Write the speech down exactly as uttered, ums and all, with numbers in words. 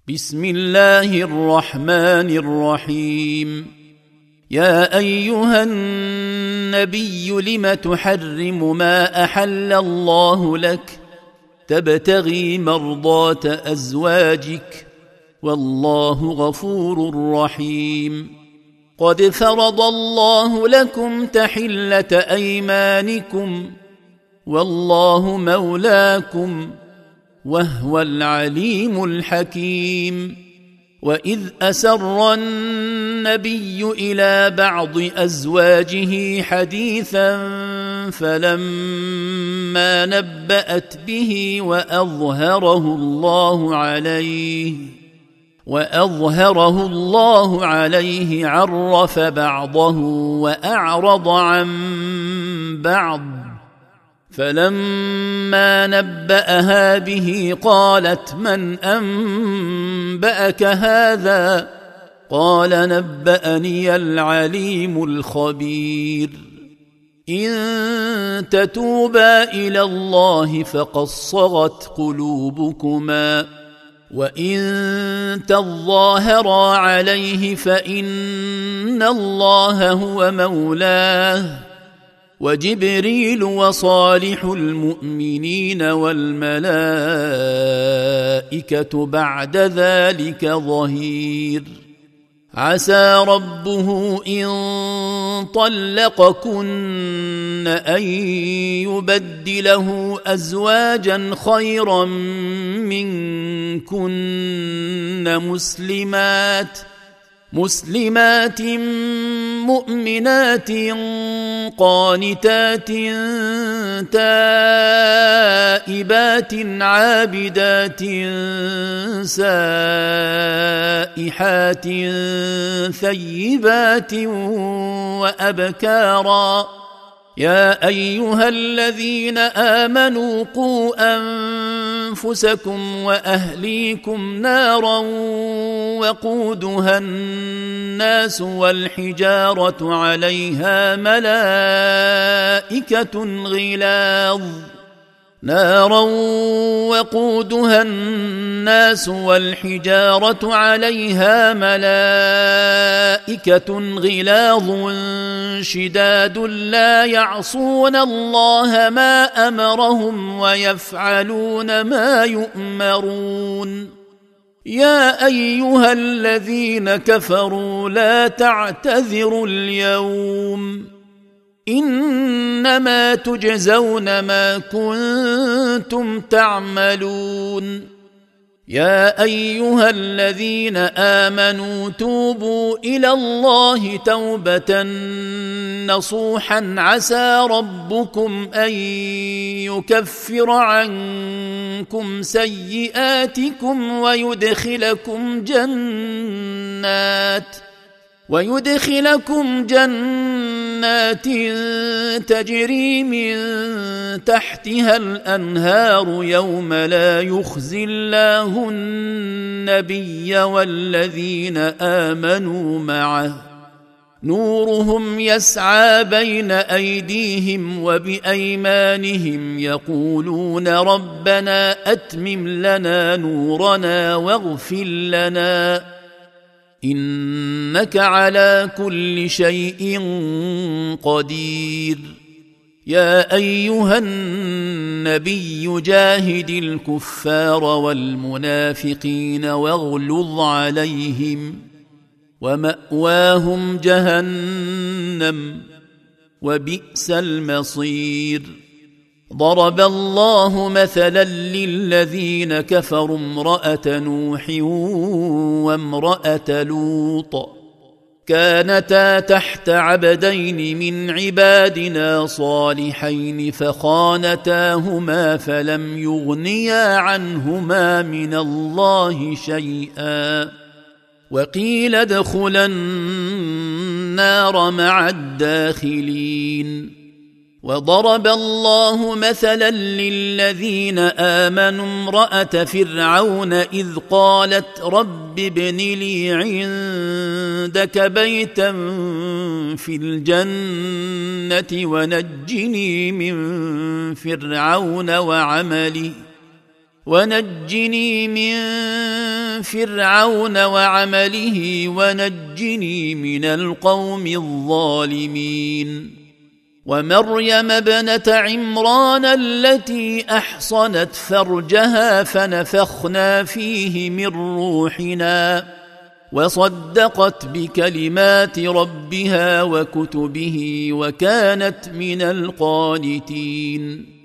بسم الله الرحمن الرحيم. يا أيها النبي لم تحرم ما أحل الله لك تبتغي مرضات أزواجك والله غفور رحيم. قد فرض الله لكم تحلة أيمانكم والله مولاكم وهو العليم الحكيم. وإذ أسر النبي إلى بعض أزواجه حديثا فلما نبأت به وأظهره الله عليه وأظهره الله عليه عرف بعضه وأعرض عن بعض، فلما نبأها به قالت من أنبأك هذا؟ قال نبأني العليم الخبير. إن تتوبا إلى الله فقد صغت قلوبكما وإن تظاهرا عليه فإن الله هو مولاه وجبريل وصالح المؤمنين والملائكة بعد ذلك ظهير. عسى ربه إن طلقكن أن يبدله أزواجا خيرا منكن مسلمات مسلمات مؤمنات قانتات تائبات عابدات سائحات ثيبات وأبكارا. يا أيها الذين آمنوا قوا أنفسكم وأهليكم نارا وقودها الناس والحجارة عليها ملائكة غلاظ نارا وقودها الناس والحجارة عليها ملائكة غلاظ شداد لا يعصون الله ما أمرهم ويفعلون ما يؤمرون. يا أيها الذين كفروا لا تعتذروا اليوم إنما تجزون ما كنتم تعملون. يا أيها الذين آمنوا توبوا إلى الله توبة نصوحا عسى ربكم أن يكفر عنكم سيئاتكم ويدخلكم جنات ويدخلكم جنات تجري من تحتها الأنهار يوم لا يخزي الله النبي والذين آمنوا معه نورهم يسعى بين أيديهم وبأيمانهم يقولون ربنا أتمم لنا نورنا واغفر لنا إنك على كل شيء قدير. يا أيها النبي جاهد الكفار والمنافقين واغلظ عليهم ومأواهم جهنم وبئس المصير. ضرب الله مثلا للذين كفروا امرأة نوح وامرأة لوط كانتا تحت عبدين من عبادنا صالحين فخانتاهما فلم يغنيا عنهما من الله شيئا وقيل ادخلا النار مع الداخلين. وضرب الله مثلا للذين آمنوا امرأة فرعون إذ قالت رب ابن لي عندك بيتا في الجنة ونجني من فرعون وعمله ونجني من فرعون وعمله ونجني من القوم الظالمين ومريم ابنة عمران التي أحصنت فرجها فنفخنا فيه من روحنا وصدقت بكلمات ربها وكتبه وكانت من القانتين